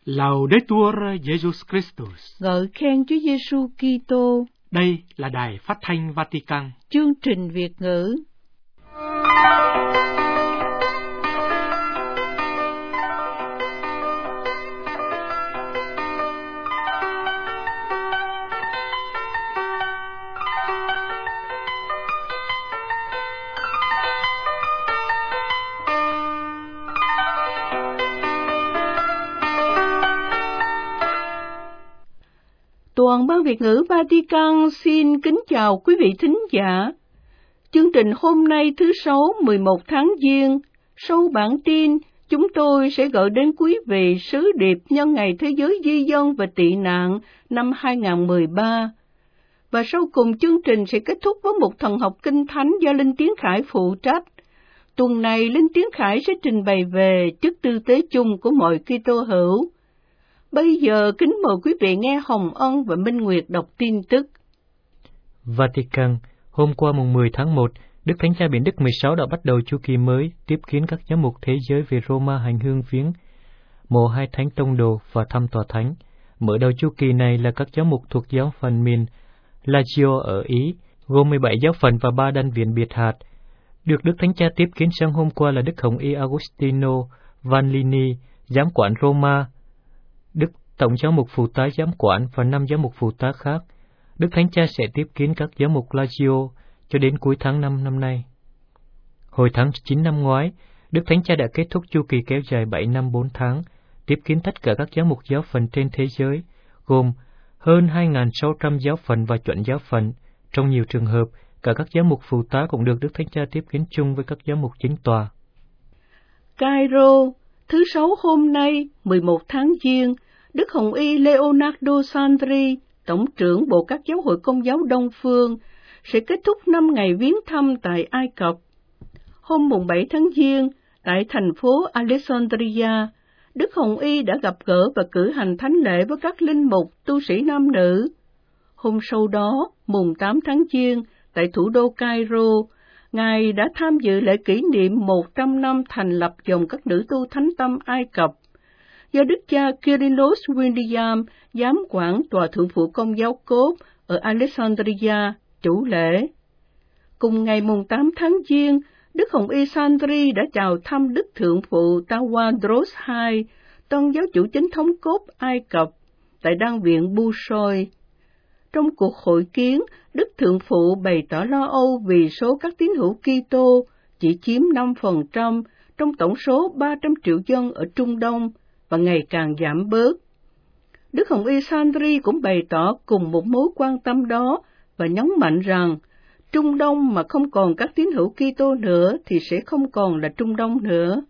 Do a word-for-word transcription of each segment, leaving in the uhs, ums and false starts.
Laudetur Jesus Christus. Ngợi khen Chúa Giêsu Kitô. Đây là Đài Phát thanh Vatican. Chương trình Việt ngữ. Toàn ban Việt ngữ Vatican xin kính chào quý vị thính giả. Chương trình hôm nay thứ Sáu mười một tháng Giêng, sau bản tin, chúng tôi sẽ gửi đến quý vị sứ điệp nhân ngày Thế giới di dân và tị nạn năm hai không một ba. Và sau cùng chương trình sẽ kết thúc với một thần học kinh thánh do Linh Tiến Khải phụ trách. Tuần này, Linh Tiến Khải sẽ trình bày về chức tư tế chung của mọi Kitô hữu. Bây giờ kính mời quý vị nghe Hồng Ân và Minh Nguyệt đọc tin tức. Vatican, hôm qua mùng mười tháng một, Đức Thánh Cha Biển Đức mười sáu đã bắt đầu chu kỳ mới tiếp kiến các giám mục thế giới về Roma hành hương viếng mộ hai thánh tông đồ và thăm tòa thánh. Mở đầu chu kỳ này là các giám mục thuộc giáo phận miền Lazio ở Ý, gồm mười bảy giáo phận và ba đan viện biệt hạt. Được Đức Thánh Cha tiếp kiến sáng hôm qua là Đức Hồng Y Agostino Vanlini, giám quản Roma, Đức Tổng giám mục phụ tá giám quản và năm giám mục phụ tá khác. Đức Thánh Cha sẽ tiếp kiến các giám mục Lazio cho đến cuối tháng năm năm nay. Hồi tháng chín năm ngoái, Đức Thánh Cha đã kết thúc chu kỳ kéo dài bảy năm bốn tháng, tiếp kiến tất cả các giám mục giáo phận trên thế giới, gồm hơn hai nghìn sáu trăm giáo phận và chuẩn giáo phận. Trong nhiều trường hợp, cả các giám mục phụ tá cũng được Đức Thánh Cha tiếp kiến chung với các giám mục chính tòa. Cairo, thứ Sáu hôm nay, mười một tháng Giêng, Đức Hồng Y Leonardo Sandri, Tổng trưởng Bộ các giáo hội Công giáo Đông Phương, sẽ kết thúc năm ngày viếng thăm tại Ai Cập. Hôm mùng bảy tháng Giêng, tại thành phố Alexandria, Đức Hồng Y đã gặp gỡ và cử hành thánh lễ với các linh mục, tu sĩ nam nữ. Hôm sau đó, mùng tám tháng Giêng, tại thủ đô Cairo, Ngài đã tham dự lễ kỷ niệm một trăm năm thành lập dòng các nữ tu thánh tâm Ai Cập, do Đức cha Kyrillos William, giám quản tòa thượng phụ Công giáo Cốp ở Alexandria, chủ lễ. Cùng ngày mùng tám tháng Giêng, Đức Hồng Y Sandri đã chào thăm Đức Thượng phụ Tawadros đệ nhị, tân giáo chủ chính thống Cốp Ai Cập, tại đan viện Busoi. Trong cuộc hội kiến, Đức Thượng phụ bày tỏ lo âu vì số các tín hữu Kitô chỉ chiếm năm phần trăm trong tổng số ba trăm triệu dân ở Trung Đông và ngày càng giảm bớt. Đức Hồng Y Sandri cũng bày tỏ cùng một mối quan tâm đó và nhấn mạnh rằng Trung Đông mà không còn các tín hữu Kitô nữa thì sẽ không còn là Trung Đông nữa.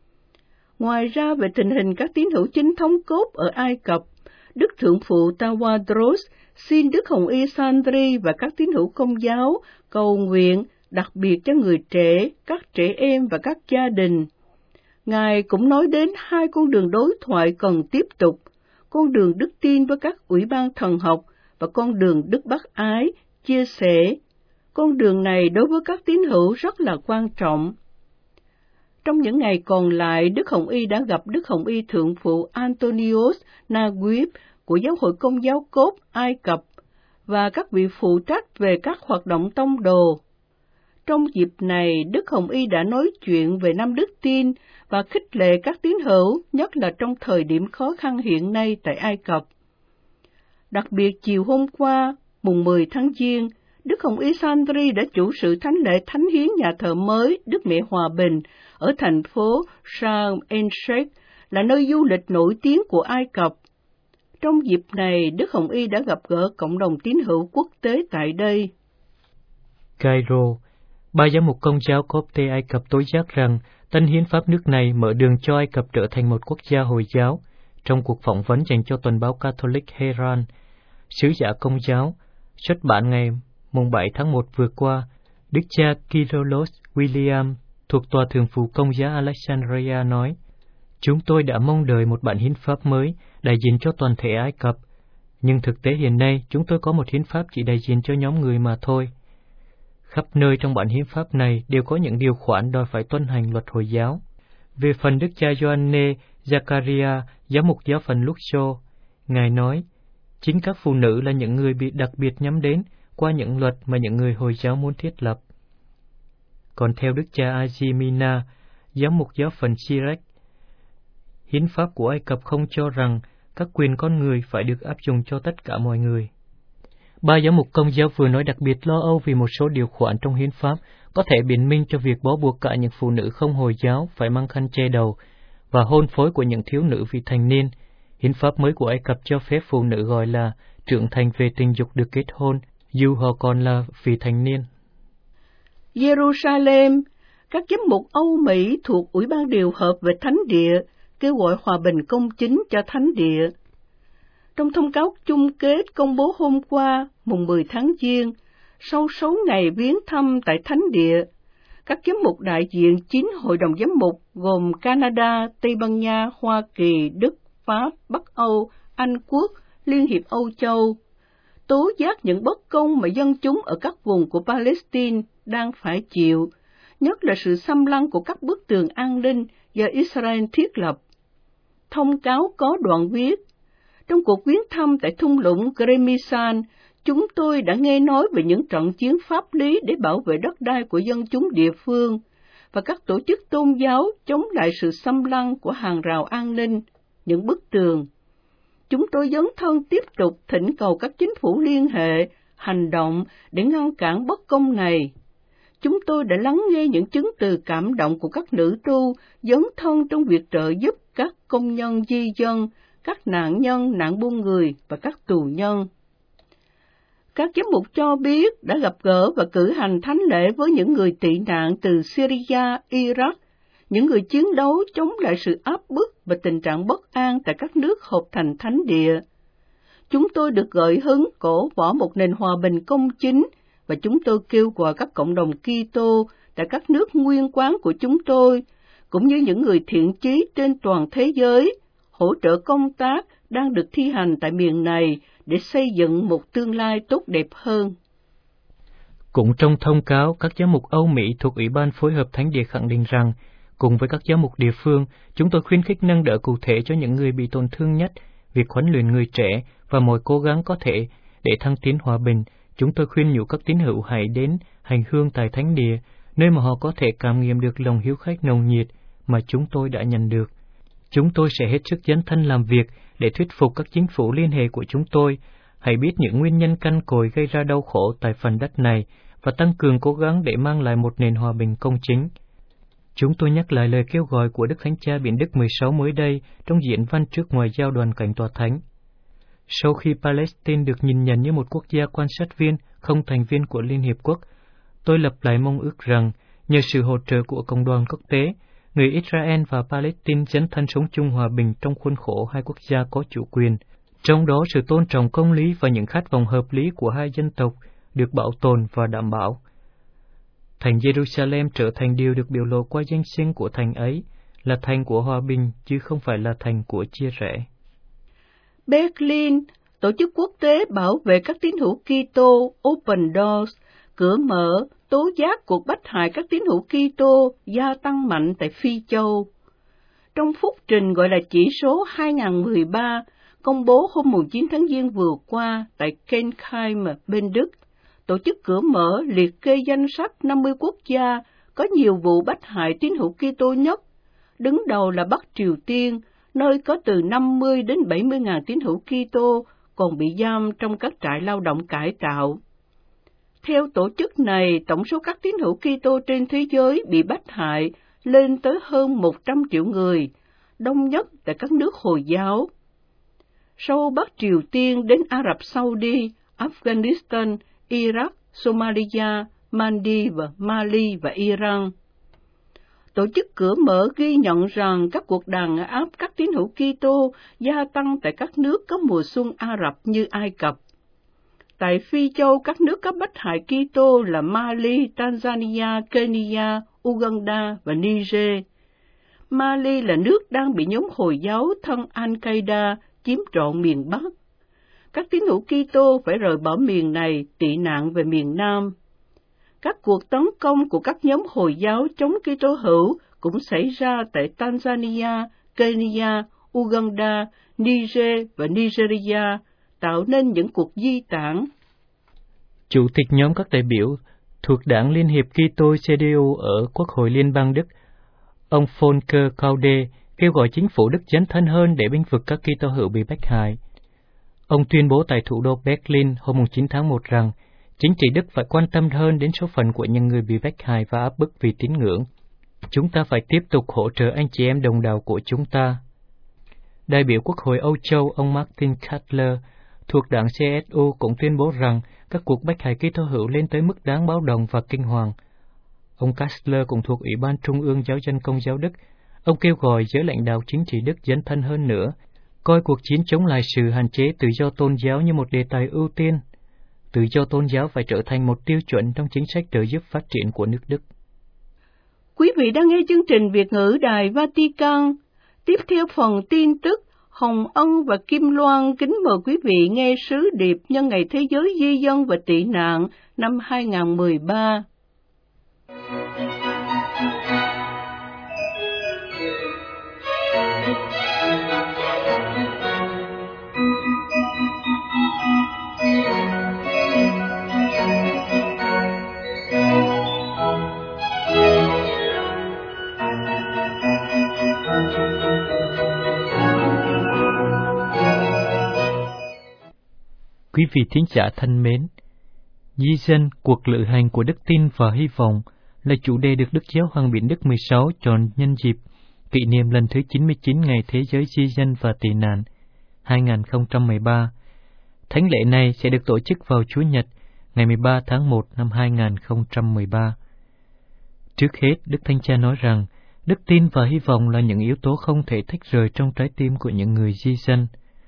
Ngoài ra, về tình hình các tín hữu chính thống Cốp ở Ai Cập, Đức Thượng phụ Tawadros xin Đức Hồng Y Sandri và các tín hữu Công giáo cầu nguyện đặc biệt cho người trẻ, các trẻ em và các gia đình. Ngài cũng nói đến hai con đường đối thoại cần tiếp tục, con đường đức tin với các ủy ban thần học và con đường đức bác ái, chia sẻ. Con đường này đối với các tín hữu rất là quan trọng. Trong những ngày còn lại, Đức Hồng Y đã gặp Đức Hồng Y Thượng phụ Antonios Naguib của Giáo hội Công giáo Cốp Ai Cập và các vị phụ trách về các hoạt động tông đồ. Trong dịp này, Đức Hồng Y đã nói chuyện về năm đức tin và khích lệ các tín hữu, nhất là trong thời điểm khó khăn hiện nay tại Ai Cập. Đặc biệt chiều hôm qua, mùng mười tháng Giêng, Đức Hồng Y Sandri đã chủ sự thánh lễ thánh hiến nhà thờ mới Đức Mẹ Hòa Bình ở thành phố Sharm el-Sheikh, là nơi du lịch nổi tiếng của Ai Cập. Trong dịp này, Đức Hồng Y đã gặp gỡ cộng đồng tín hữu quốc tế tại đây. Cairo, ba giám mục Công giáo Copte Ai Cập tố giác rằng tân hiến pháp nước này mở đường cho Ai Cập trở thành một quốc gia Hồi giáo. Trong cuộc phỏng vấn dành cho tuần báo Catholic Herald, sứ giả Công giáo, xuất bản ngày mùng bảy tháng một vừa qua, Đức cha Kyrillos William thuộc tòa thượng phụ Công giáo Alexandria nói: "Chúng tôi đã mong đợi một bản hiến pháp mới đại diện cho toàn thể Ai Cập, nhưng thực tế hiện nay chúng tôi có một hiến pháp chỉ đại diện cho nhóm người mà thôi. Khắp nơi trong bản hiến pháp này đều có những điều khoản đòi phải tuân hành luật Hồi giáo. Về phần Đức cha Gioanne, Zakaria, giám mục giáo phận Luxor. Ngài nói, chính các phụ nữ là những người bị đặc biệt nhắm đến qua những luật mà những người Hồi giáo muốn thiết lập. Còn theo đức cha Azimina, giám mục giáo phận Sirach, hiến pháp của Ai Cập không cho rằng các quyền con người phải được áp dụng cho tất cả mọi người. Ba giám mục Công giáo vừa nói đặc biệt lo âu vì một số điều khoản trong hiến pháp có thể biện minh cho việc bó buộc cả những phụ nữ không Hồi giáo phải mang khăn che đầu và hôn phối của những thiếu nữ vị thành niên. Hiến pháp mới của Ai Cập cho phép phụ nữ gọi là trưởng thành về tình dục được kết hôn, dù họ còn là vị thành niên. Jerusalem, các giám mục Âu Mỹ thuộc Ủy ban điều hợp về Thánh địa kêu gọi hòa bình công chính cho Thánh địa. Trong thông cáo chung kết công bố hôm qua, mùng mười tháng Giêng, sau sáu ngày viếng thăm tại Thánh địa, các giám mục đại diện chín hội đồng giám mục gồm Canada, Tây Ban Nha, Hoa Kỳ, Đức, Pháp, Bắc Âu, Anh Quốc, Liên hiệp Âu Châu, tố giác những bất công mà dân chúng ở các vùng của Palestine đang phải chịu, nhất là sự xâm lăng của các bức tường an ninh do Israel thiết lập. Thông cáo có đoạn viết, trong cuộc viếng thăm tại thung lũng Gremisan, chúng tôi đã nghe nói về những trận chiến pháp lý để bảo vệ đất đai của dân chúng địa phương và các tổ chức tôn giáo chống lại sự xâm lăng của hàng rào an ninh, những bức tường. Chúng tôi dấn thân tiếp tục thỉnh cầu các chính phủ liên hệ, hành động để ngăn cản bất công này. Chúng tôi đã lắng nghe những chứng từ cảm động của các nữ tu dấn thân trong việc trợ giúp các công nhân di dân, các nạn nhân nạn buôn người và các tù nhân. Các giám mục cho biết đã gặp gỡ và cử hành thánh lễ với những người tị nạn từ Syria, Iraq, những người chiến đấu chống lại sự áp bức và tình trạng bất an tại các nước hợp thành thánh địa. Chúng tôi được gợi hứng cổ võ một nền hòa bình công chính, và chúng tôi kêu gọi các cộng đồng Kitô tại các nước nguyên quán của chúng tôi, cũng như những người thiện chí trên toàn thế giới, hỗ trợ công tác đang được thi hành tại miền này để xây dựng một tương lai tốt đẹp hơn. Cũng trong thông cáo, các giám mục Âu Mỹ thuộc Ủy ban phối hợp Thánh địa khẳng định rằng, cùng với các giám mục địa phương, chúng tôi khuyến khích nâng đỡ cụ thể cho những người bị tổn thương nhất, việc huấn luyện người trẻ và mọi cố gắng có thể để thăng tiến hòa bình. Chúng tôi khuyên nhủ các tín hữu hãy đến hành hương tại Thánh địa, nơi mà họ có thể cảm nghiệm được lòng hiếu khách nồng nhiệt mà chúng tôi đã nhận được. Chúng tôi sẽ hết sức dấn thân làm việc để thuyết phục các chính phủ liên hệ của chúng tôi hãy biết những nguyên nhân căn cội gây ra đau khổ tại phần đất này và tăng cường cố gắng để mang lại một nền hòa bình công chính. Chúng tôi nhắc lại lời kêu gọi của Đức Thánh Cha Biển Đức mười sáu mới đây trong diễn văn trước ngoại giao đoàn cảnh tòa thánh. Sau khi Palestine được nhìn nhận như một quốc gia quan sát viên, không thành viên của Liên Hiệp Quốc, tôi lập lại mong ước rằng, nhờ sự hỗ trợ của cộng đoàn quốc tế, người Israel và Palestine dấn thân sống chung hòa bình trong khuôn khổ hai quốc gia có chủ quyền. Trong đó, sự tôn trọng công lý và những khát vọng hợp lý của hai dân tộc được bảo tồn và đảm bảo. Thành Jerusalem trở thành điều được biểu lộ qua danh xưng của thành ấy, là thành của hòa bình chứ không phải là thành của chia rẽ. Berlin, tổ chức quốc tế bảo vệ các tín hữu Kitô Open Doors, cửa mở, tố giác cuộc bách hại các tín hữu Kitô gia tăng mạnh tại Phi Châu. Trong phúc trình gọi là chỉ số hai không một ba, công bố hôm chín tháng Giêng vừa qua tại Kenkheim, bên Đức, tổ chức cửa mở liệt kê danh sách năm mươi quốc gia có nhiều vụ bách hại tín hữu Kitô nhất. Đứng đầu là Bắc Triều Tiên, nơi có từ năm mươi đến bảy mươi ngàn tín hữu Kitô còn bị giam trong các trại lao động cải tạo. Theo tổ chức này, tổng số các tín hữu Kitô trên thế giới bị bách hại lên tới hơn một trăm triệu người, đông nhất tại các nước Hồi giáo. Sau Bắc Triều Tiên đến Ả Rập Saudi, Afghanistan, Iraq, Somalia, Maldives, Mali và Iran. Tổ chức cửa mở ghi nhận rằng các cuộc đàn áp các tín hữu Kitô gia tăng tại các nước có mùa xuân Ả Rập như Ai Cập. Tại Phi Châu, các nước có bách hại Kitô là Mali, Tanzania, Kenya, Uganda và Niger. Mali là nước đang bị nhóm Hồi giáo thân Al-Qaeda chiếm trọn miền Bắc. Các tín hữu Kitô phải rời bỏ miền này, tị nạn về miền Nam. Các cuộc tấn công của các nhóm Hồi giáo chống Kitô hữu cũng xảy ra tại Tanzania, Kenya, Uganda, Niger và Nigeria, tạo nên những cuộc di tản. Chủ tịch nhóm các đại biểu thuộc Đảng Liên hiệp Kitô xê đê u ở Quốc hội Liên bang Đức, ông Volker Kaude, kêu gọi chính phủ Đức dấn thân hơn để bênh vực các Kitô hữu bị bách hại. Ông tuyên bố tại thủ đô Berlin hôm chín tháng một rằng chính trị Đức phải quan tâm hơn đến số phận của những người bị bách hại và áp bức vì tín ngưỡng. Chúng ta phải tiếp tục hỗ trợ anh chị em đồng đạo của chúng ta. Đại biểu Quốc hội Âu Châu ông Martin Kastler thuộc đảng xê ét u cũng tuyên bố rằng các cuộc bách hại Kitô hữu lên tới mức đáng báo động và kinh hoàng. Ông Kastler cũng thuộc Ủy ban Trung ương Giáo dân Công giáo Đức. Ông kêu gọi giới lãnh đạo chính trị Đức dấn thân hơn nữa, coi cuộc chiến chống lại sự hạn chế tự do tôn giáo như một đề tài ưu tiên. Tự do tôn giáo phải trở thành một tiêu chuẩn trong chính sách trợ giúp phát triển của nước Đức. Quý vị đang nghe chương trình Việt ngữ Đài Vatican. Tiếp theo phần tin tức, Hồng Ân và Kim Loan kính mời quý vị nghe sứ điệp nhân ngày Thế giới di dân và tị nạn năm hai không một ba. Quý vị thính giả thân mến, di dân, cuộc lữ hành của đức tin và hy vọng là chủ đề được Đức Giáo hoàng Biển Đức mười sáu chọn nhân dịp kỷ niệm lần thứ chín mươi chín Ngày Thế giới di dân và tị nạn hai không một ba. Thánh lễ này sẽ được tổ chức vào Chủ nhật ngày mười ba tháng một năm hai không một ba. Trước hết, Đức Thánh Cha nói rằng đức tin và hy vọng là những yếu tố không thể tách rời trong trái tim của những người di dân.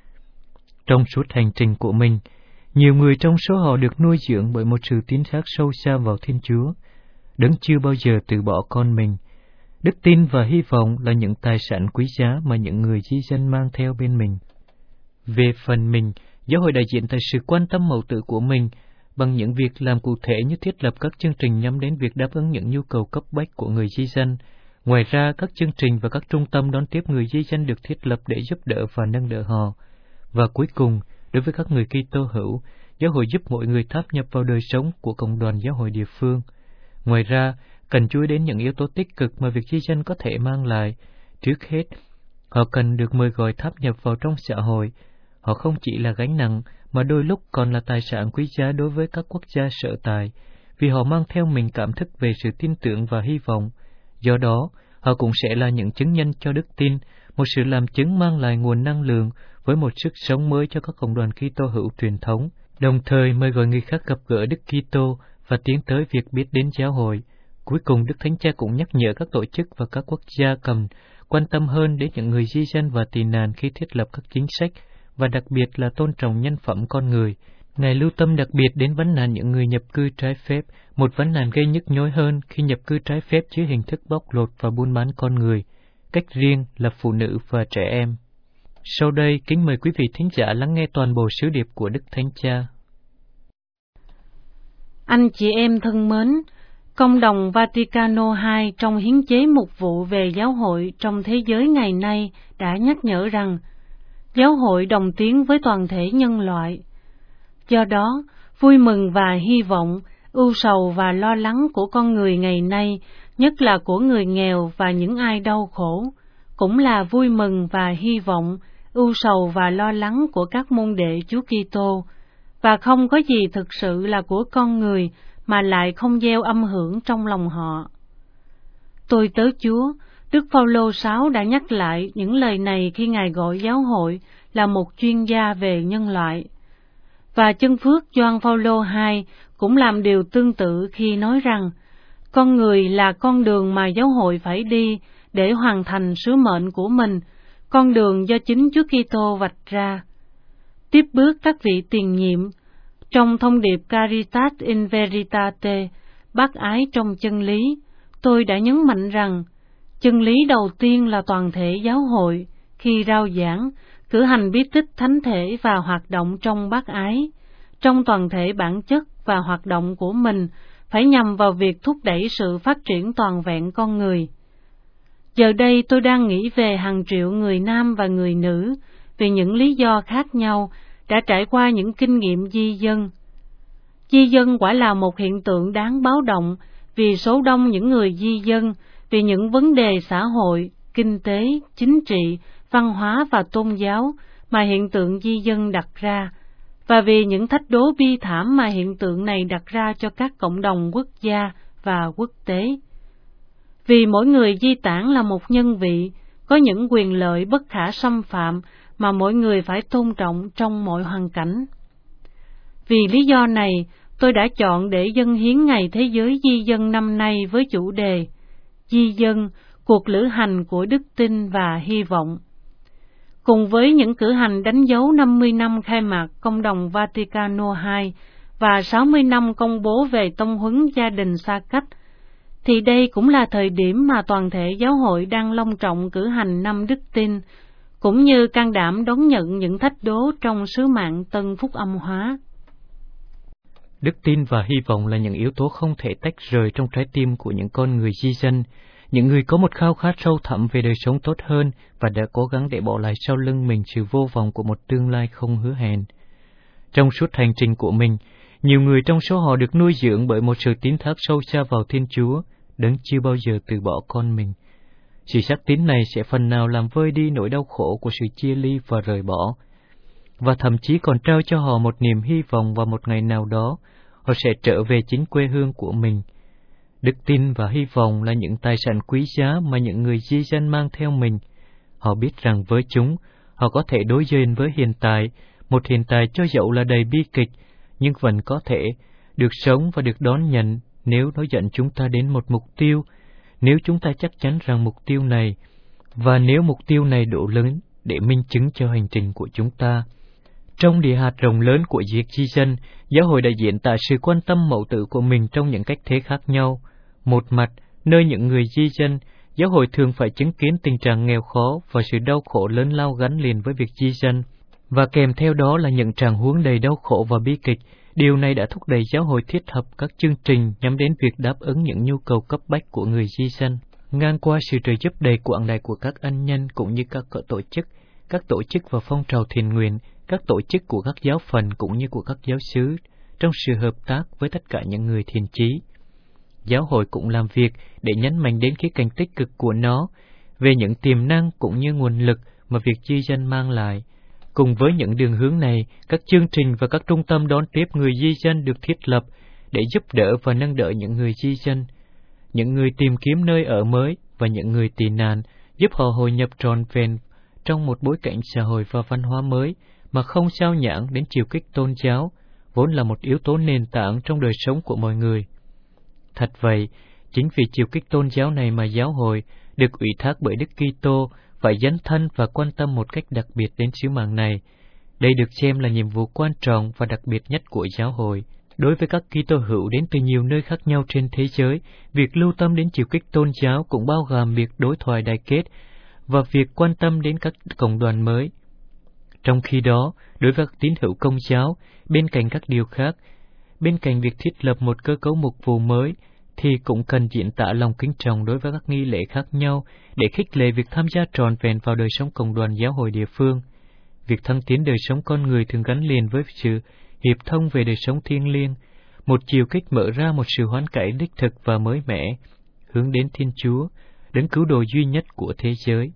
Trong suốt hành trình của mình, nhiều người trong số họ được nuôi dưỡng bởi một sự tín thác sâu xa vào Thiên Chúa, Đấng chưa bao giờ từ bỏ con mình. Đức tin và hy vọng là những tài sản quý giá mà những người di dân mang theo bên mình. Về phần mình, giáo hội đại diện tại sự quan tâm mầu tử của mình bằng những việc làm cụ thể như thiết lập các chương trình nhắm đến việc đáp ứng những nhu cầu cấp bách của người di dân. Ngoài ra, các chương trình và các trung tâm đón tiếp người di dân được thiết lập để giúp đỡ và nâng đỡ họ. Và cuối cùng, đối với các người Kitô hữu, giáo hội giúp mọi người tháp nhập vào đời sống của cộng đoàn giáo hội địa phương. Ngoài ra, cần chú ý đến những yếu tố tích cực mà việc di dân có thể mang lại. Trước hết, họ cần được mời gọi tháp nhập vào trong xã hội. Họ không chỉ là gánh nặng, mà đôi lúc còn là tài sản quý giá đối với các quốc gia sở tại, vì họ mang theo mình cảm thức về sự tin tưởng và hy vọng. Do đó, họ cũng sẽ là những chứng nhân cho đức tin, một sự làm chứng mang lại nguồn năng lượng với một sức sống mới cho các cộng đoàn Kitô hữu truyền thống, đồng thời mời gọi người khác gặp gỡ Đức Kitô và tiến tới việc biết đến giáo hội. Cuối cùng, Đức Thánh Cha cũng nhắc nhở các tổ chức và các quốc gia cần quan tâm hơn đến những người di dân và tị nạn khi thiết lập các chính sách, và đặc biệt là tôn trọng nhân phẩm con người. Ngài lưu tâm đặc biệt đến vấn nạn những người nhập cư trái phép, một vấn nạn gây nhức nhối hơn khi nhập cư trái phép dưới hình thức bóc lột và buôn bán con người, cách riêng là phụ nữ và trẻ em. Sau đây, kính mời quý vị thính giả lắng nghe toàn bộ sứ điệp của Đức Thánh Cha. Anh chị em thân mến, Công đồng Vaticano hai trong hiến chế mục vụ về giáo hội trong thế giới ngày nay đã nhắc nhở rằng giáo hội đồng tiến với toàn thể nhân loại. Do đó, vui mừng và hy vọng, ưu sầu và lo lắng của con người ngày nay, nhất là của người nghèo và những ai đau khổ, cũng là vui mừng và hy vọng, ưu sầu và lo lắng của các môn đệ Chúa Kitô, và không có gì thực sự là của con người mà lại không gieo âm hưởng trong lòng họ. Tôi tớ Chúa, Đức Phao-lô sáu đã nhắc lại những lời này khi Ngài gọi giáo hội là một chuyên gia về nhân loại. Và chân phước Gioan Phao-lô hai cũng làm điều tương tự khi nói rằng con người là con đường mà giáo hội phải đi để hoàn thành sứ mệnh của mình, con đường do chính Chúa Kitô vạch ra. Tiếp bước các vị tiền nhiệm, trong thông điệp Caritas in Veritate, bác ái trong chân lý, tôi đã nhấn mạnh rằng chân lý đầu tiên là toàn thể giáo hội, khi rao giảng, cử hành bí tích thánh thể và hoạt động trong bác ái, trong toàn thể bản chất và hoạt động của mình phải nhằm vào việc thúc đẩy sự phát triển toàn vẹn con người. Giờ đây tôi đang nghĩ về hàng triệu người nam và người nữ, vì những lý do khác nhau, đã trải qua những kinh nghiệm di dân. Di dân quả là một hiện tượng đáng báo động, vì số đông những người di dân, vì những vấn đề xã hội, kinh tế, chính trị, văn hóa và tôn giáo mà hiện tượng di dân đặt ra, và vì những thách đố bi thảm mà hiện tượng này đặt ra cho các cộng đồng quốc gia và quốc tế. Vì mỗi người di tản là một nhân vị, có những quyền lợi bất khả xâm phạm mà mỗi người phải tôn trọng trong mọi hoàn cảnh. Vì lý do này, tôi đã chọn để dâng hiến Ngày Thế giới Di dân năm nay với chủ đề Di dân, cuộc lữ hành của đức tin và hy vọng. Cùng với những cử hành đánh dấu năm mươi năm khai mạc Công đồng Vaticano hai và sáu mươi năm công bố về tông huấn gia đình xa cách, thì đây cũng là thời điểm mà toàn thể giáo hội đang long trọng cử hành năm đức tin, cũng như can đảm đón nhận những thách đố trong sứ mạng tân phúc âm hóa. Đức tin và hy vọng là những yếu tố không thể tách rời trong trái tim của những con người di dân, những người có một khao khát sâu thẳm về đời sống tốt hơn và đã cố gắng để bỏ lại sau lưng mình sự vô vọng của một tương lai không hứa hẹn. Trong suốt hành trình của mình, nhiều người trong số họ được nuôi dưỡng bởi một sự tín thác sâu xa vào Thiên Chúa, đấng chưa bao giờ từ bỏ con mình. Sự xác tín này sẽ phần nào làm vơi đi nỗi đau khổ của sự chia ly và rời bỏ, và thậm chí còn trao cho họ một niềm hy vọng vào một ngày nào đó họ sẽ trở về chính quê hương của mình. Đức tin và hy vọng là những tài sản quý giá mà những người di dân mang theo mình. Họ biết rằng với chúng, họ có thể đối diện với hiện tại, một hiện tại cho dẫu là đầy bi kịch, nhưng vẫn có thể được sống và được đón nhận nếu nó dẫn chúng ta đến một mục tiêu, nếu chúng ta chắc chắn rằng mục tiêu này, và nếu mục tiêu này đủ lớn để minh chứng cho hành trình của chúng ta. Trong địa hạt rộng lớn của việc di dân, giáo hội đã diễn tả sự quan tâm mẫu tử của mình trong những cách thế khác nhau. Một mặt, nơi những người di dân, giáo hội thường phải chứng kiến tình trạng nghèo khó và sự đau khổ lớn lao gắn liền với việc di dân, và kèm theo đó là những trạng huống đầy đau khổ và bi kịch. Điều này đã thúc đẩy giáo hội thiết lập các chương trình nhắm đến việc đáp ứng những nhu cầu cấp bách của người di dân. Ngang qua sự trợ giúp đầy quảng đại của các ân nhân cũng như các tổ chức, các tổ chức và phong trào thiện nguyện, các tổ chức của các giáo phận cũng như của các giáo xứ, trong sự hợp tác với tất cả những người thiện chí. Giáo hội cũng làm việc để nhấn mạnh đến khía cạnh tích cực của nó, về những tiềm năng cũng như nguồn lực mà việc di dân mang lại. Cùng với những đường hướng này, các chương trình và các trung tâm đón tiếp người di dân được thiết lập để giúp đỡ và nâng đỡ những người di dân, những người tìm kiếm nơi ở mới và những người tị nạn, giúp họ hội nhập trọn vẹn trong một bối cảnh xã hội và văn hóa mới mà không sao nhãng đến chiều kích tôn giáo, vốn là một yếu tố nền tảng trong đời sống của mọi người. Thật vậy, chính vì chiều kích tôn giáo này mà giáo hội được ủy thác bởi Đức Kitô phải dấn thân và quan tâm một cách đặc biệt đến sứ mạng này. Đây được xem là nhiệm vụ quan trọng và đặc biệt nhất của giáo hội. Đối với các Kitô hữu đến từ nhiều nơi khác nhau trên thế giới, việc lưu tâm đến chiều kích tôn giáo cũng bao gồm việc đối thoại đại kết và việc quan tâm đến các cộng đoàn mới. Trong khi đó, đối với các tín hữu Công giáo, bên cạnh các điều khác, bên cạnh việc thiết lập một cơ cấu mục vụ mới, thì cũng cần diễn tả lòng kính trọng đối với các nghi lễ khác nhau để khích lệ việc tham gia trọn vẹn vào đời sống cộng đoàn giáo hội địa phương. Việc thăng tiến đời sống con người thường gắn liền với sự hiệp thông về đời sống thiêng liêng, một chiều kích mở ra một sự hoán cải đích thực và mới mẻ, hướng đến Thiên Chúa, đấng cứu độ duy nhất của thế giới.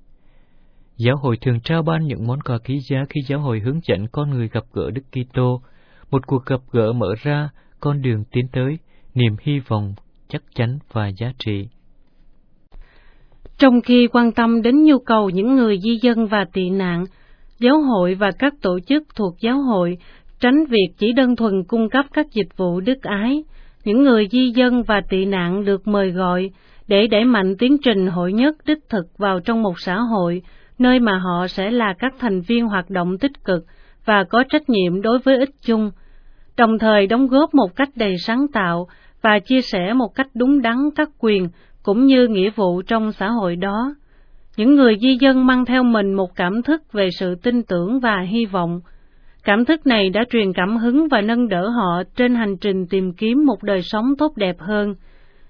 Giáo hội thường trao ban những món quà quý giá khi giáo hội hướng dẫn con người gặp gỡ Đức Kitô, một cuộc gặp gỡ mở ra con đường tiến tới niềm hy vọng chắc chắn và giá trị. Trong khi quan tâm đến nhu cầu những người di dân và tị nạn, giáo hội và các tổ chức thuộc giáo hội tránh việc chỉ đơn thuần cung cấp các dịch vụ đức ái. Những người di dân và tị nạn được mời gọi để đẩy mạnh tiến trình hội nhất đích thực vào trong một xã hội, nơi mà họ sẽ là các thành viên hoạt động tích cực và có trách nhiệm đối với ích chung, đồng thời đóng góp một cách đầy sáng tạo và chia sẻ một cách đúng đắn các quyền cũng như nghĩa vụ trong xã hội đó. Những người di dân mang theo mình một cảm thức về sự tin tưởng và hy vọng. Cảm thức này đã truyền cảm hứng và nâng đỡ họ trên hành trình tìm kiếm một đời sống tốt đẹp hơn.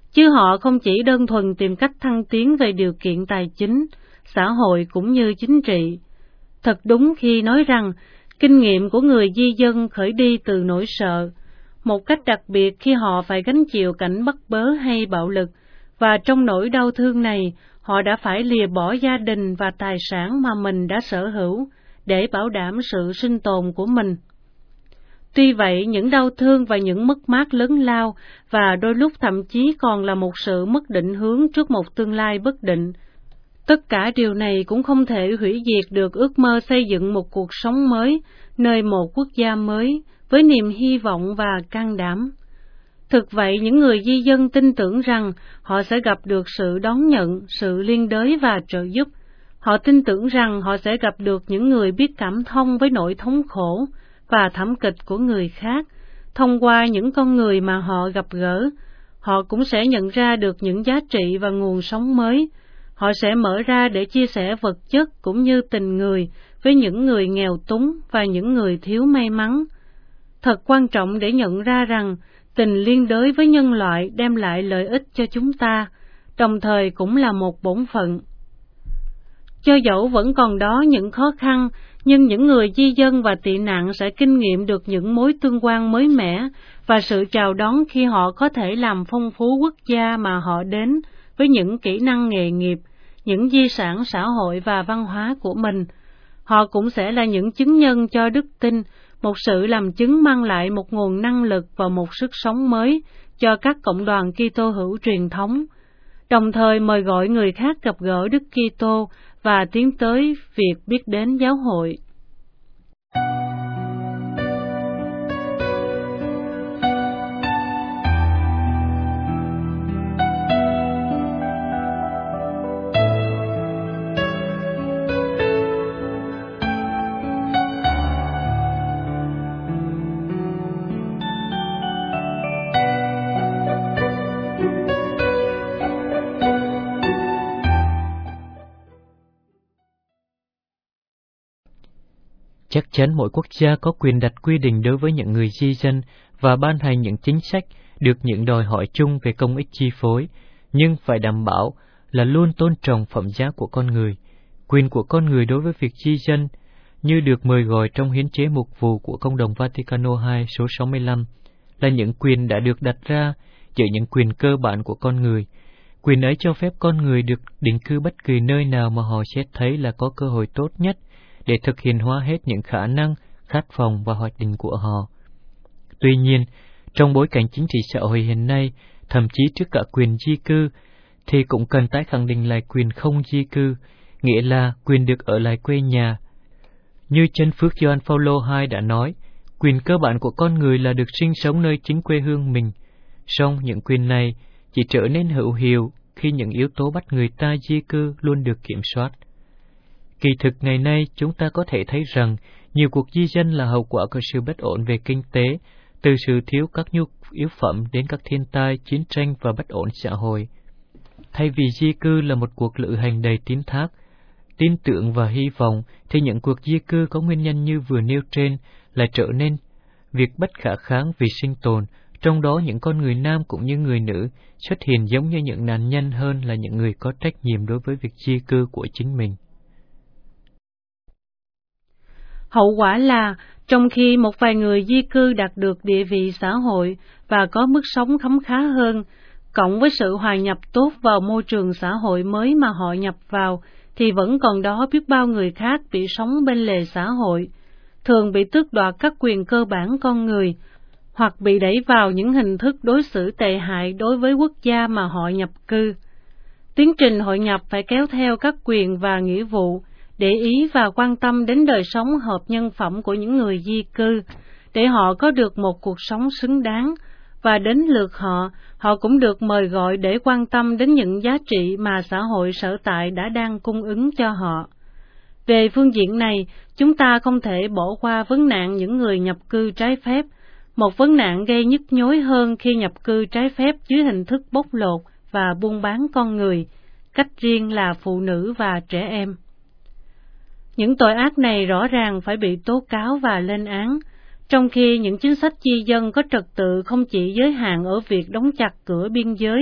chứ họ không chỉ đơn thuần tìm cách thăng tiến về điều kiện tài chính, xã hội cũng như chính trị. Thật đúng khi nói rằng, kinh nghiệm của người di dân khởi đi từ nỗi sợ, một cách đặc biệt khi họ phải gánh chịu cảnh bắt bớ hay bạo lực, và trong nỗi đau thương này, họ đã phải lìa bỏ gia đình và tài sản mà mình đã sở hữu để bảo đảm sự sinh tồn của mình. Tuy vậy, những đau thương và những mất mát lớn lao và đôi lúc thậm chí còn là một sự mất định hướng trước một tương lai bất định, tất cả điều này cũng không thể hủy diệt được ước mơ xây dựng một cuộc sống mới, nơi một quốc gia mới, với niềm hy vọng và can đảm. Thực vậy, những người di dân tin tưởng rằng họ sẽ gặp được sự đón nhận, sự liên đới và trợ giúp. Họ tin tưởng rằng họ sẽ gặp được những người biết cảm thông với nỗi thống khổ và thảm kịch của người khác. Thông qua những con người mà họ gặp gỡ, họ cũng sẽ nhận ra được những giá trị và nguồn sống mới. Họ sẽ mở ra để chia sẻ vật chất cũng như tình người với những người nghèo túng và những người thiếu may mắn. Thật quan trọng để nhận ra rằng tình liên đới với nhân loại đem lại lợi ích cho chúng ta, đồng thời cũng là một bổn phận. Cho dẫu vẫn còn đó những khó khăn, nhưng những người di dân và tị nạn sẽ kinh nghiệm được những mối tương quan mới mẻ và sự chào đón khi họ có thể làm phong phú quốc gia mà họ đến với những kỹ năng nghề nghiệp, những di sản xã hội và văn hóa của mình. Họ cũng sẽ là những chứng nhân cho đức tin, một sự làm chứng mang lại một nguồn năng lực và một sức sống mới cho các cộng đoàn Kitô hữu truyền thống, đồng thời mời gọi người khác gặp gỡ Đức Kitô và tiến tới việc biết đến giáo hội. Chắc chắn mỗi quốc gia có quyền đặt quy định đối với những người di dân và ban hành những chính sách được những đòi hỏi chung về công ích chi phối, nhưng phải đảm bảo là luôn tôn trọng phẩm giá của con người, quyền của con người đối với việc di dân, như được mời gọi trong hiến chế mục vụ của Công đồng Vaticano hai số sáu mươi lăm, là những quyền đã được đặt ra giữa những quyền cơ bản của con người. Quyền ấy cho phép con người được định cư bất kỳ nơi nào mà họ xét thấy là có cơ hội tốt nhất để thực hiện hóa hết những khả năng, khát vọng và hoạch định của họ. Tuy nhiên, trong bối cảnh chính trị xã hội hiện nay, thậm chí trước cả quyền di cư, thì cũng cần tái khẳng định lại quyền không di cư, nghĩa là quyền được ở lại quê nhà. Như Chân Phước Gioan Phaolô hai đã nói, quyền cơ bản của con người là được sinh sống nơi chính quê hương mình. Song những quyền này chỉ trở nên hữu hiệu khi những yếu tố bắt người ta di cư luôn được kiểm soát. Kỳ thực ngày nay chúng ta có thể thấy rằng nhiều cuộc di dân là hậu quả của sự bất ổn về kinh tế, từ sự thiếu các nhu yếu phẩm đến các thiên tai, chiến tranh và bất ổn xã hội. Thay vì di cư là một cuộc lữ hành đầy tín thác, tin tưởng và hy vọng, thì những cuộc di cư có nguyên nhân như vừa nêu trên lại trở nên việc bất khả kháng vì sinh tồn, trong đó những con người nam cũng như người nữ xuất hiện giống như những nạn nhân hơn là những người có trách nhiệm đối với việc di cư của chính mình. Hậu quả là, trong khi một vài người di cư đạt được địa vị xã hội và có mức sống khấm khá hơn, cộng với sự hòa nhập tốt vào môi trường xã hội mới mà họ nhập vào, thì vẫn còn đó biết bao người khác bị sống bên lề xã hội, thường bị tước đoạt các quyền cơ bản con người, hoặc bị đẩy vào những hình thức đối xử tệ hại đối với quốc gia mà họ nhập cư. Tiến trình hội nhập phải kéo theo các quyền và nghĩa vụ, để ý và quan tâm đến đời sống hợp nhân phẩm của những người di cư, để họ có được một cuộc sống xứng đáng, và đến lượt họ, họ cũng được mời gọi để quan tâm đến những giá trị mà xã hội sở tại đã đang cung ứng cho họ. Về phương diện này, chúng ta không thể bỏ qua vấn nạn những người nhập cư trái phép, một vấn nạn gây nhức nhối hơn khi nhập cư trái phép dưới hình thức bóc lột và buôn bán con người, cách riêng là phụ nữ và trẻ em. Những tội ác này rõ ràng phải bị tố cáo và lên án, trong khi những chính sách di dân có trật tự không chỉ giới hạn ở việc đóng chặt cửa biên giới,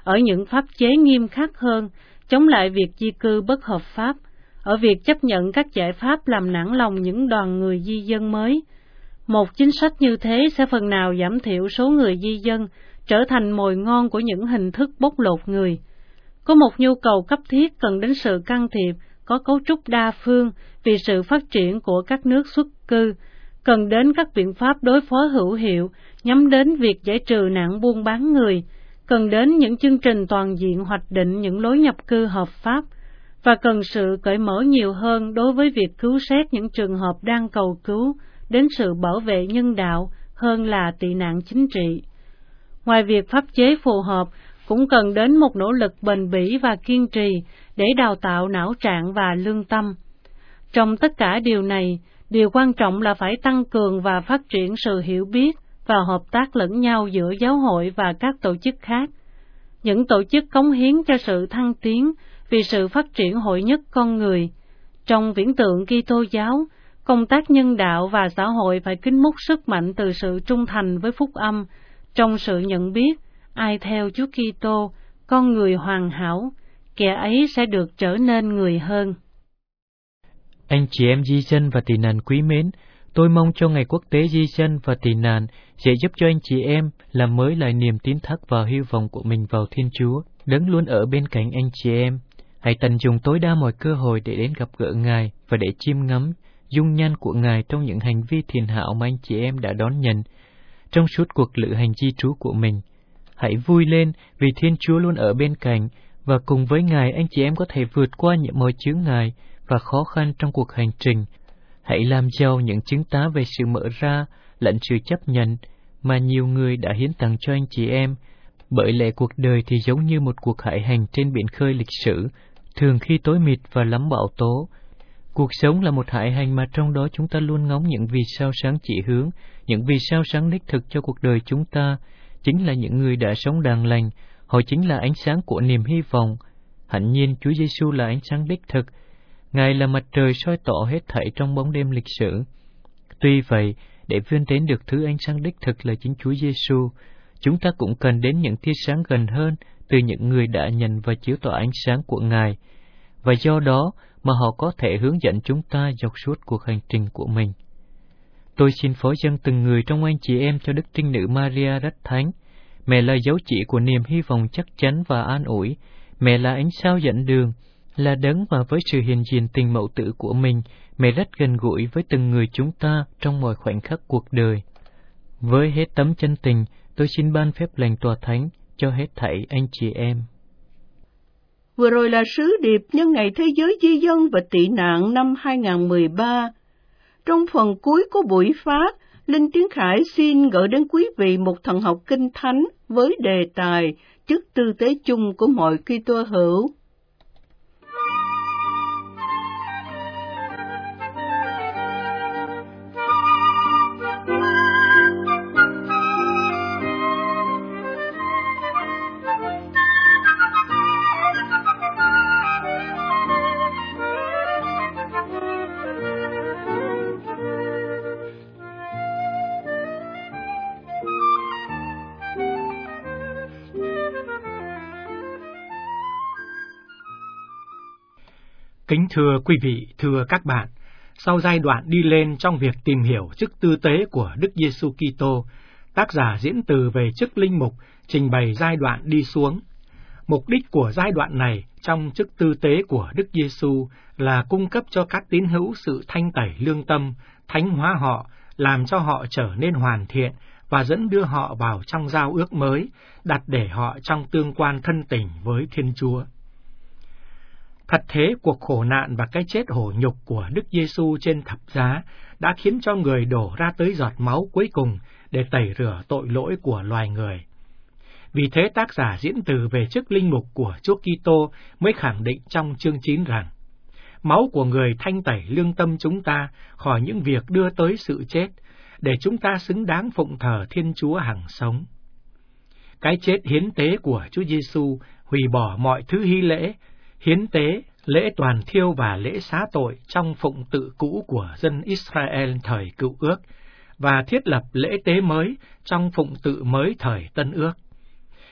ở những pháp chế nghiêm khắc hơn, chống lại việc di cư bất hợp pháp, ở việc chấp nhận các giải pháp làm nản lòng những đoàn người di dân mới. Một chính sách như thế sẽ phần nào giảm thiểu số người di dân, trở thành mồi ngon của những hình thức bóc lột người. Có một nhu cầu cấp thiết cần đến sự can thiệp có cấu trúc đa phương vì sự phát triển của các nước xuất cư, cần đến các biện pháp đối phó hữu hiệu nhắm đến việc giải trừ nạn buôn bán người, cần đến những chương trình toàn diện hoạch định những lối nhập cư hợp pháp, và cần sự cởi mở nhiều hơn đối với việc cứu xét những trường hợp đang cầu cứu đến sự bảo vệ nhân đạo hơn là tị nạn chính trị. Ngoài việc pháp chế phù hợp, cũng cần đến một nỗ lực bền bỉ và kiên trì để đào tạo não trạng và lương tâm. Trong tất cả điều này, điều quan trọng là phải tăng cường và phát triển sự hiểu biết và hợp tác lẫn nhau giữa giáo hội và các tổ chức khác. Những tổ chức cống hiến cho sự thăng tiến vì sự phát triển hội nhất con người. Trong viễn tượng Kitô giáo, công tác nhân đạo và xã hội phải kính múc sức mạnh từ sự trung thành với phúc âm, trong sự nhận biết ai theo Chúa Kitô, con người hoàn hảo, kẻ ấy sẽ được trở nên người hơn. Anh chị em di dân và tị nạn quý mến, tôi mong cho ngày quốc tế di dân và tị nạn sẽ giúp cho anh chị em làm mới lại niềm tín thác và hy vọng của mình vào Thiên Chúa, Đấng luôn ở bên cạnh anh chị em. Hãy tận dụng tối đa mọi cơ hội để đến gặp gỡ Ngài và để chiêm ngắm dung nhan của Ngài trong những hành vi thiện hảo mà anh chị em đã đón nhận trong suốt cuộc lữ hành di trú của mình. Hãy vui lên vì Thiên Chúa luôn ở bên cạnh, và cùng với Ngài anh chị em có thể vượt qua những mọi chướng ngại và khó khăn trong cuộc hành trình. Hãy làm giàu những chứng tá về sự mở ra lẫn sự chấp nhận mà nhiều người đã hiến tặng cho anh chị em, bởi lẽ cuộc đời thì giống như một cuộc hải hành trên biển khơi lịch sử, thường khi tối mịt và lắm bão tố. Cuộc sống là một hải hành mà trong đó chúng ta luôn ngóng những vì sao sáng chỉ hướng, những vì sao sáng đích thực cho cuộc đời chúng ta, chính là những người đã sống đàng lành, họ chính là ánh sáng của niềm hy vọng. Hẳn nhiên Chúa Giêsu là ánh sáng đích thực, Ngài là mặt trời soi tỏ hết thảy trong bóng đêm lịch sử. Tuy vậy, để vươn đến được thứ ánh sáng đích thực là chính Chúa Giêsu, chúng ta cũng cần đến những tia sáng gần hơn từ những người đã nhận và chiếu tỏ ánh sáng của Ngài, và do đó mà họ có thể hướng dẫn chúng ta dọc suốt cuộc hành trình của mình. Tôi xin phó dâng từng người trong anh chị em cho Đức Trinh Nữ Maria rất thánh. Mẹ là dấu chỉ của niềm hy vọng chắc chắn và an ủi. Mẹ là ánh sao dẫn đường, là đấng mà với sự hiện diện tình mẫu tử của mình, mẹ rất gần gũi với từng người chúng ta trong mọi khoảnh khắc cuộc đời. Với hết tấm chân tình, tôi xin ban phép lành tòa thánh cho hết thảy anh chị em. Vừa rồi là sứ điệp nhân ngày Thế giới di dân và tị nạn năm hai không một ba. Trong phần cuối của buổi phát, Linh Tiến Khải xin gửi đến quý vị một thần học kinh thánh với đề tài chức tư tế chung của mọi Kitô hữu. Kính thưa quý vị, thưa các bạn, sau giai đoạn đi lên trong việc tìm hiểu chức tư tế của Đức Giêsu Kitô, tác giả diễn từ về chức linh mục trình bày giai đoạn đi xuống. Mục đích của giai đoạn này trong chức tư tế của Đức Giêsu là cung cấp cho các tín hữu sự thanh tẩy lương tâm, thánh hóa họ, làm cho họ trở nên hoàn thiện và dẫn đưa họ vào trong giao ước mới, đặt để họ trong tương quan thân tình với Thiên Chúa. Thật thế, cuộc khổ nạn và cái chết hổ nhục của Đức Giêsu trên thập giá đã khiến cho người đổ ra tới giọt máu cuối cùng để tẩy rửa tội lỗi của loài người. Vì thế tác giả diễn từ về chức linh mục của Chúa Kitô mới khẳng định trong chương chín rằng: máu của người thanh tẩy lương tâm chúng ta khỏi những việc đưa tới sự chết, để chúng ta xứng đáng phụng thờ Thiên Chúa hằng sống. Cái chết hiến tế của Chúa Giêsu hủy bỏ mọi thứ hy lễ, hiến tế, lễ toàn thiêu và lễ xá tội trong phụng tự cũ của dân Israel thời Cựu Ước, và thiết lập lễ tế mới trong phụng tự mới thời Tân Ước.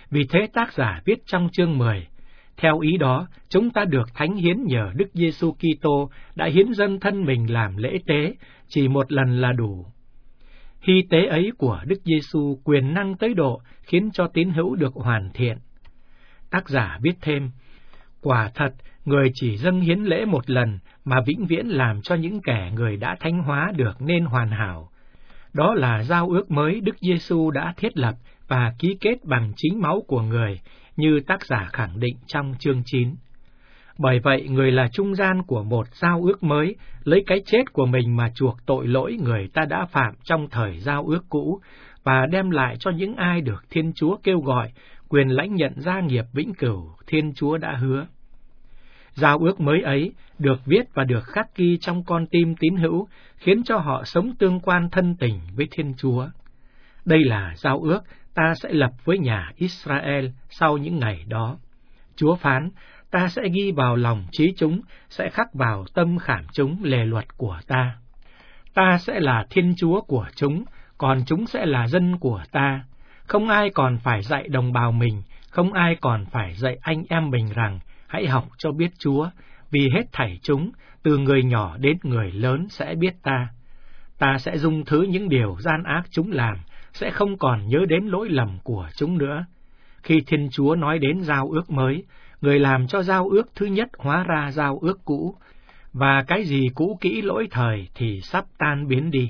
Vì thế tác giả viết trong chương mười, theo ý đó, chúng ta được thánh hiến nhờ Đức Giêsu Kitô đã hiến dâng thân mình làm lễ tế, chỉ một lần là đủ. Hy tế ấy của Đức Giêsu quyền năng tới độ khiến cho tín hữu được hoàn thiện. Tác giả viết thêm, quả thật, người chỉ dâng hiến lễ một lần mà vĩnh viễn làm cho những kẻ người đã thánh hóa được nên hoàn hảo. Đó là giao ước mới Đức Giêsu đã thiết lập và ký kết bằng chính máu của người, như tác giả khẳng định trong chương chín. Bởi vậy, người là trung gian của một giao ước mới, lấy cái chết của mình mà chuộc tội lỗi người ta đã phạm trong thời giao ước cũ, và đem lại cho những ai được Thiên Chúa kêu gọi quyền lãnh nhận gia nghiệp vĩnh cửu Thiên Chúa đã hứa. Giao ước mới ấy được viết và được khắc ghi trong con tim tín hữu, khiến cho họ sống tương quan thân tình với Thiên Chúa. Đây là giao ước ta sẽ lập với nhà Israel sau những ngày đó. Chúa phán, ta sẽ ghi vào lòng trí chúng, sẽ khắc vào tâm khảm chúng lề luật của ta. Ta sẽ là Thiên Chúa của chúng, còn chúng sẽ là dân của ta. Không ai còn phải dạy đồng bào mình, không ai còn phải dạy anh em mình rằng, hãy học cho biết Chúa, vì hết thảy chúng, từ người nhỏ đến người lớn sẽ biết ta. Ta sẽ dung thứ những điều gian ác chúng làm, sẽ không còn nhớ đến lỗi lầm của chúng nữa. Khi Thiên Chúa nói đến giao ước mới, người làm cho giao ước thứ nhất hóa ra giao ước cũ, và cái gì cũ kỹ lỗi thời thì sắp tan biến đi.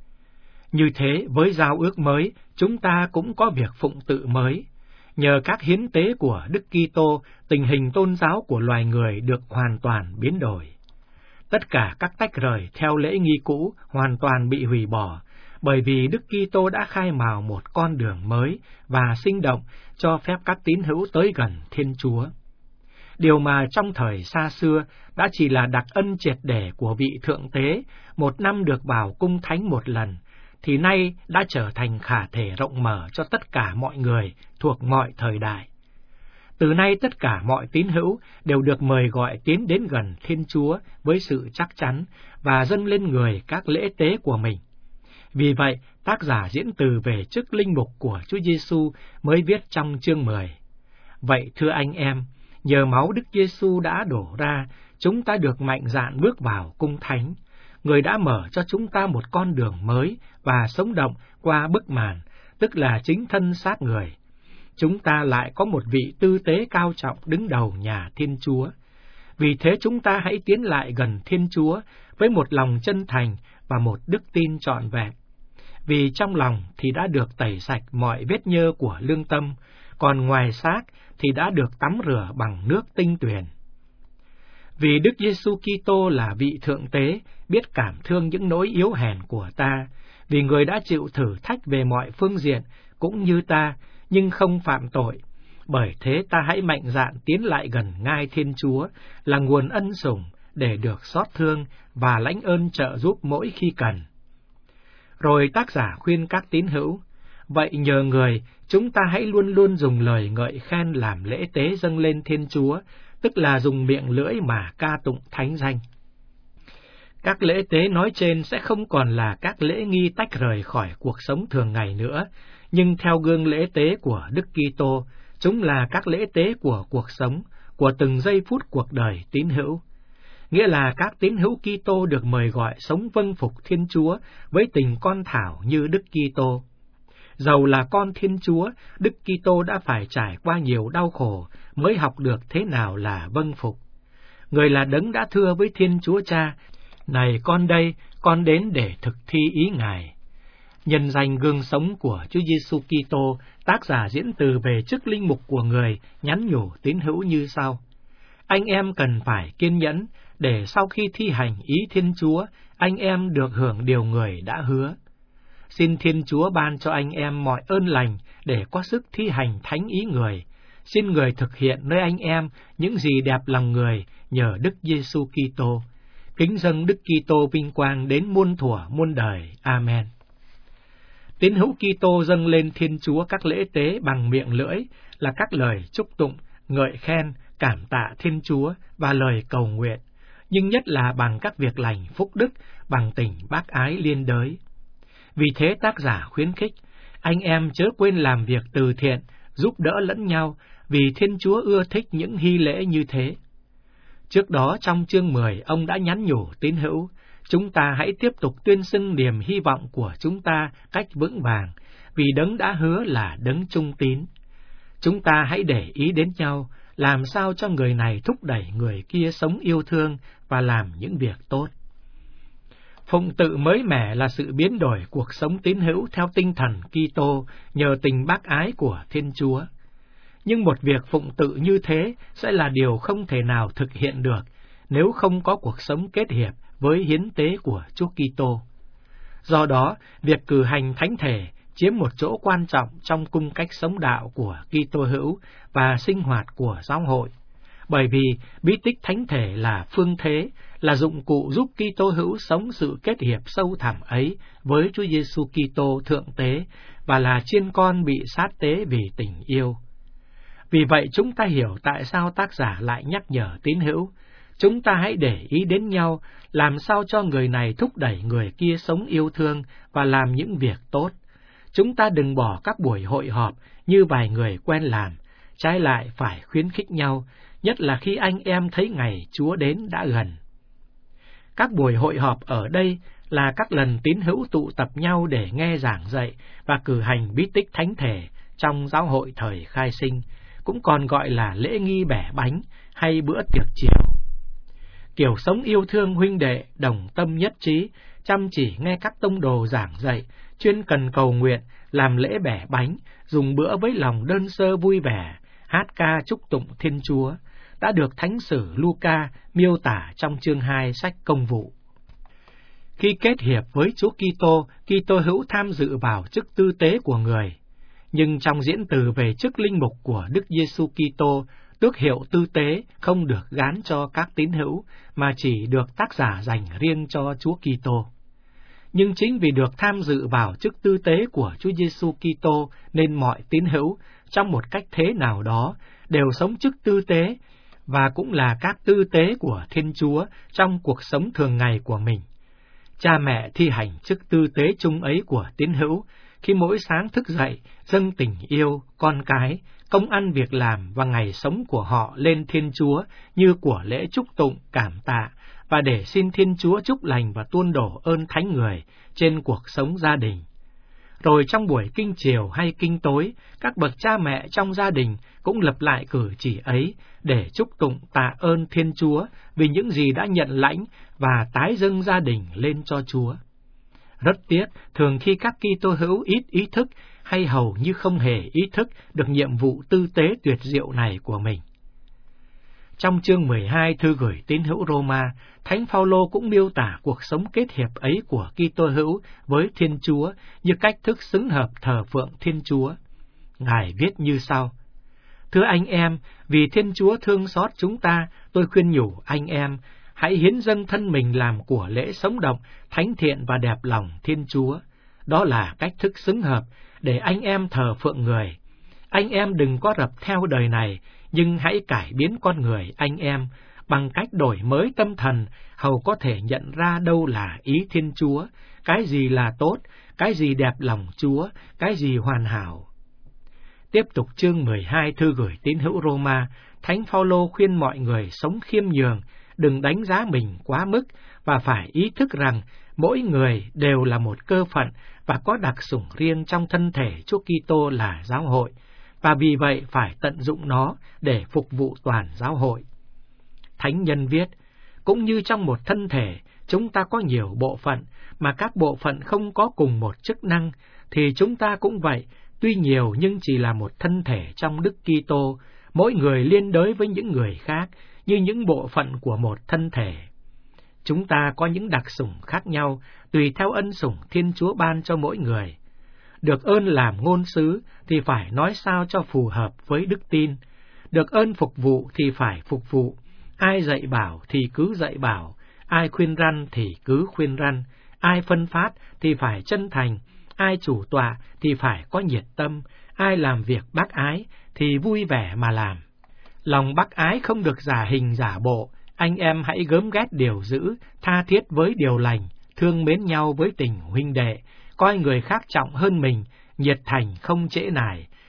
Như thế, với giao ước mới, chúng ta cũng có việc phụng tự mới. Nhờ các hiến tế của Đức Kitô, tình hình tôn giáo của loài người được hoàn toàn biến đổi. Tất cả các tách rời theo lễ nghi cũ hoàn toàn bị hủy bỏ, bởi vì Đức Kitô đã khai mào một con đường mới và sinh động cho phép các tín hữu tới gần Thiên Chúa. Điều mà trong thời xa xưa đã chỉ là đặc ân triệt để của vị thượng tế, một năm được vào cung thánh một lần, thì nay đã trở thành khả thể rộng mở cho tất cả mọi người thuộc mọi thời đại. Từ nay tất cả mọi tín hữu đều được mời gọi tiến đến gần Thiên Chúa với sự chắc chắn và dâng lên người các lễ tế của mình. Vì vậy, tác giả diễn từ về chức linh mục của Chúa Giêsu mới viết trong chương mười. Vậy thưa anh em, nhờ máu Đức Giêsu đã đổ ra, chúng ta được mạnh dạn bước vào cung thánh. Người đã mở cho chúng ta một con đường mới và sống động qua bức màn, tức là chính thân xác người. Chúng ta lại có một vị tư tế cao trọng đứng đầu nhà Thiên Chúa. Vì thế chúng ta hãy tiến lại gần Thiên Chúa với một lòng chân thành và một đức tin trọn vẹn. Vì trong lòng thì đã được tẩy sạch mọi vết nhơ của lương tâm, còn ngoài xác thì đã được tắm rửa bằng nước tinh tuyền. Vì Đức Giêsu Kitô là vị thượng tế, biết cảm thương những nỗi yếu hèn của ta, vì người đã chịu thử thách về mọi phương diện cũng như ta, nhưng không phạm tội. Bởi thế ta hãy mạnh dạn tiến lại gần ngai Thiên Chúa, là nguồn ân sủng để được xót thương và lãnh ơn trợ giúp mỗi khi cần. Rồi tác giả khuyên các tín hữu, vậy nhờ người, chúng ta hãy luôn luôn dùng lời ngợi khen làm lễ tế dâng lên Thiên Chúa, tức là dùng miệng lưỡi mà ca tụng thánh danh. Các lễ tế nói trên sẽ không còn là các lễ nghi tách rời khỏi cuộc sống thường ngày nữa, nhưng theo gương lễ tế của Đức Kitô, chúng là các lễ tế của cuộc sống, của từng giây phút cuộc đời tín hữu. Nghĩa là các tín hữu Kitô được mời gọi sống vâng phục Thiên Chúa với tình con thảo như Đức Kitô. Dầu là con Thiên Chúa, Đức Kitô đã phải trải qua nhiều đau khổ mới học được thế nào là vâng phục. Người là đấng đã thưa với Thiên Chúa Cha, này con đây, con đến để thực thi ý Ngài. Nhân danh gương sống của Chúa Giêsu Kitô, tác giả diễn từ về chức linh mục của người nhắn nhủ tín hữu như sau: anh em cần phải kiên nhẫn để sau khi thi hành ý Thiên Chúa, anh em được hưởng điều người đã hứa. Xin Thiên Chúa ban cho anh em mọi ơn lành để có sức thi hành thánh ý người. Xin người thực hiện nơi anh em những gì đẹp lòng người nhờ Đức Giêsu Kitô. Kính dâng Đức Kitô vinh quang đến muôn thuở muôn đời. Amen. Tín hữu Kitô dâng lên Thiên Chúa các lễ tế bằng miệng lưỡi là các lời chúc tụng, ngợi khen, cảm tạ Thiên Chúa và lời cầu nguyện, nhưng nhất là bằng các việc lành phúc đức, bằng tình bác ái liên đới. Vì thế tác giả khuyến khích, anh em chớ quên làm việc từ thiện, giúp đỡ lẫn nhau, vì Thiên Chúa ưa thích những hy lễ như thế. Trước đó trong chương mười, ông đã nhắn nhủ tín hữu, chúng ta hãy tiếp tục tuyên xưng niềm hy vọng của chúng ta cách vững vàng, vì Đấng đã hứa là Đấng trung tín. Chúng ta hãy để ý đến nhau, làm sao cho người này thúc đẩy người kia sống yêu thương và làm những việc tốt. Phụng tự mới mẻ là sự biến đổi cuộc sống tín hữu theo tinh thần Kitô nhờ tình bác ái của Thiên Chúa. Nhưng một việc phụng tự như thế sẽ là điều không thể nào thực hiện được nếu không có cuộc sống kết hiệp với hiến tế của Chúa Kitô. Do đó, việc cử hành thánh thể chiếm một chỗ quan trọng trong cung cách sống đạo của Kitô hữu và sinh hoạt của giáo hội. Bởi vì bí tích thánh thể là phương thế, là dụng cụ giúp Kitô hữu sống sự kết hiệp sâu thẳm ấy với Chúa Giêsu Kitô thượng tế và là chiên con bị sát tế vì tình yêu. Vì vậy chúng ta hiểu tại sao tác giả lại nhắc nhở tín hữu, chúng ta hãy để ý đến nhau, làm sao cho người này thúc đẩy người kia sống yêu thương và làm những việc tốt. Chúng ta đừng bỏ các buổi hội họp như vài người quen làm, trái lại phải khuyến khích nhau, nhất là khi anh em thấy ngày Chúa đến đã gần. Các buổi hội họp ở đây là các lần tín hữu tụ tập nhau để nghe giảng dạy và cử hành bí tích thánh thể trong giáo hội thời khai sinh, cũng còn gọi là lễ nghi bẻ bánh hay bữa tiệc chiều. Kiểu sống yêu thương huynh đệ, đồng tâm nhất trí, chăm chỉ nghe các tông đồ giảng dạy, chuyên cần cầu nguyện, làm lễ bẻ bánh, dùng bữa với lòng đơn sơ vui vẻ, hát ca chúc tụng Thiên Chúa, đã được Thánh sử Luca miêu tả trong chương hai sách Công vụ. Khi kết hiệp với Chúa Kitô, Kitô hữu tham dự vào chức tư tế của người. Nhưng trong diễn từ về chức linh mục của Đức Giêsu Kitô, tước hiệu tư tế không được gán cho các tín hữu, mà chỉ được tác giả dành riêng cho Chúa Kitô. Nhưng chính vì được tham dự vào chức tư tế của Chúa Giêsu Kitô nên mọi tín hữu, trong một cách thế nào đó, đều sống chức tư tế, và cũng là các tư tế của Thiên Chúa trong cuộc sống thường ngày của mình. Cha mẹ thi hành chức tư tế chung ấy của tín hữu, khi mỗi sáng thức dậy, dâng tình yêu, con cái, công ăn việc làm và ngày sống của họ lên Thiên Chúa như của lễ chúc tụng cảm tạ, và để xin Thiên Chúa chúc lành và tuôn đổ ơn thánh người trên cuộc sống gia đình. Rồi trong buổi kinh chiều hay kinh tối, các bậc cha mẹ trong gia đình cũng lập lại cử chỉ ấy để chúc tụng tạ ơn Thiên Chúa vì những gì đã nhận lãnh và tái dâng gia đình lên cho Chúa. Rất tiếc, thường khi các Kitô hữu ít ý thức hay hầu như không hề ý thức được nhiệm vụ tư tế tuyệt diệu này của mình. Trong chương mười hai thư gửi tín hữu Roma, Thánh Phaolô cũng miêu tả cuộc sống kết hiệp ấy của Kitô hữu với Thiên Chúa như cách thức xứng hợp thờ phượng Thiên Chúa. Ngài viết như sau: Thưa anh em, vì Thiên Chúa thương xót chúng ta, tôi khuyên nhủ anh em, hãy hiến dâng thân mình làm của lễ sống động, thánh thiện và đẹp lòng Thiên Chúa. Đó là cách thức xứng hợp để anh em thờ phượng người. Anh em đừng có rập theo đời này, nhưng hãy cải biến con người anh em bằng cách đổi mới tâm thần, hầu có thể nhận ra đâu là ý Thiên Chúa, cái gì là tốt, cái gì đẹp lòng Chúa, cái gì hoàn hảo. Tiếp tục chương mười hai thư gửi tín hữu Roma, Thánh Phaolô khuyên mọi người sống khiêm nhường, đừng đánh giá mình quá mức và phải ý thức rằng mỗi người đều là một cơ phận và có đặc sủng riêng trong thân thể Chúa Kitô là giáo hội, và vì vậy phải tận dụng nó để phục vụ toàn giáo hội. Thánh nhân viết, cũng như trong một thân thể, chúng ta có nhiều bộ phận, mà các bộ phận không có cùng một chức năng, thì chúng ta cũng vậy, tuy nhiều nhưng chỉ là một thân thể trong Đức Kitô, mỗi người liên đới với những người khác, như những bộ phận của một thân thể. Chúng ta có những đặc sủng khác nhau, tùy theo ân sủng Thiên Chúa ban cho mỗi người. Được ơn làm ngôn sứ thì phải nói sao cho phù hợp với đức tin. Được ơn phục vụ thì phải phục vụ. Ai dạy bảo thì cứ dạy bảo, ai khuyên răn thì cứ khuyên răn, ai phân phát thì phải chân thành, ai chủ tọa thì phải có nhiệt tâm, ai làm việc bác ái thì vui vẻ mà làm. Lòng bác ái không được giả hình giả bộ, anh em hãy gớm ghét điều dữ, tha thiết với điều lành, thương mến nhau với tình huynh đệ, coi người khác trọng hơn mình, nhiệt thành không trễ nải,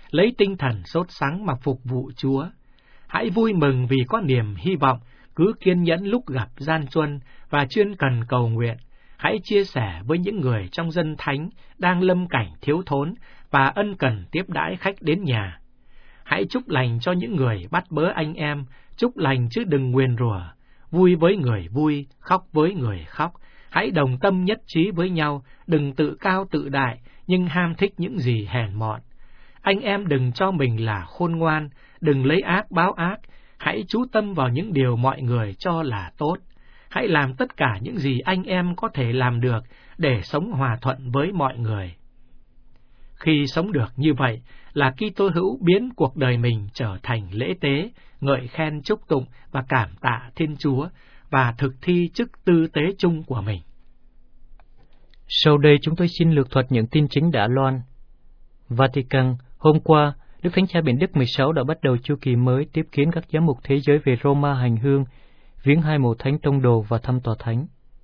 lấy tinh thần sốt sắng mà phục vụ Chúa. Hãy vui mừng vì có niềm hy vọng, cứ kiên nhẫn lúc gặp gian truân và chuyên cần cầu nguyện. Hãy chia sẻ với những người trong dân thánh đang lâm cảnh thiếu thốn và ân cần tiếp đãi khách đến nhà. Hãy chúc lành cho những người bắt bớ anh em, chúc lành chứ đừng nguyền rủa. Vui với người vui, khóc với người khóc. Hãy đồng tâm nhất trí với nhau, đừng tự cao tự đại, nhưng ham thích những gì hèn mọn. Anh em đừng cho mình là khôn ngoan, đừng lấy ác báo ác. Hãy chú tâm vào những điều mọi người cho là tốt. Hãy làm tất cả những gì anh em có thể làm được để sống hòa thuận với mọi người. Khi sống được như vậy là Kitô hữu biến cuộc đời mình trở thành lễ tế, ngợi khen chúc tụng và cảm tạ Thiên Chúa và thực thi chức tư tế chung của mình. Sau đây chúng tôi xin lược thuật những tin chính đã loan. Vatican, hôm qua, Đức Thánh Cha Benedict mười sáu đã bắt đầu chu kỳ mới tiếp kiến các giám mục thế giới về Roma hành hương, viếng hai mộ thánh tông đồ và thăm tòa thánh.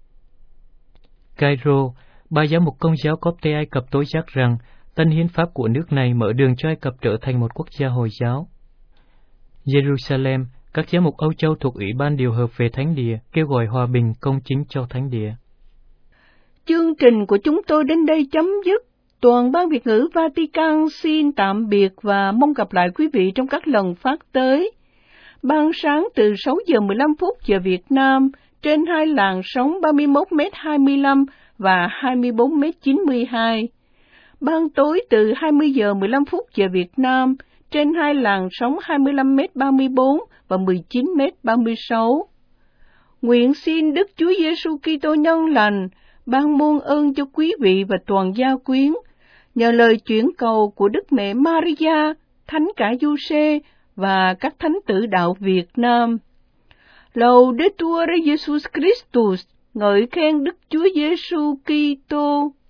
Cairo, ba giám mục Công giáo Copte Ai Cập tố giác rằng tân hiến pháp của nước này mở đường cho Ai Cập trở thành một quốc gia Hồi giáo. Jerusalem, các giám mục Âu Châu thuộc Ủy ban điều hợp về thánh địa kêu gọi hòa bình công chính cho thánh địa. Chương trình của chúng tôi đến đây chấm dứt. Toàn ban Việt ngữ Vatican xin tạm biệt và mong gặp lại quý vị trong các lần phát tới. Ban sáng từ sáu giờ mười lăm phút giờ Việt Nam trên hai làn sóng ba mươi mốt mét hai mươi lăm và hai mươi bốn mét chín mươi hai. Ban tối từ hai mươi giờ mười lăm phút giờ Việt Nam trên hai làn sóng hai mươi lăm mét ba mươi bốn và mười chín mét ba mươi sáu. Nguyện xin Đức Chúa Giêsu Kitô nhân lành ban muôn ơn cho quý vị và toàn gia quyến, nhờ lời chuyển cầu của Đức Mẹ Maria, Thánh Cả Giuse và các thánh tử đạo Việt Nam. Laudetur Jesus Christus, ngợi khen Đức Chúa Giêsu Kitô.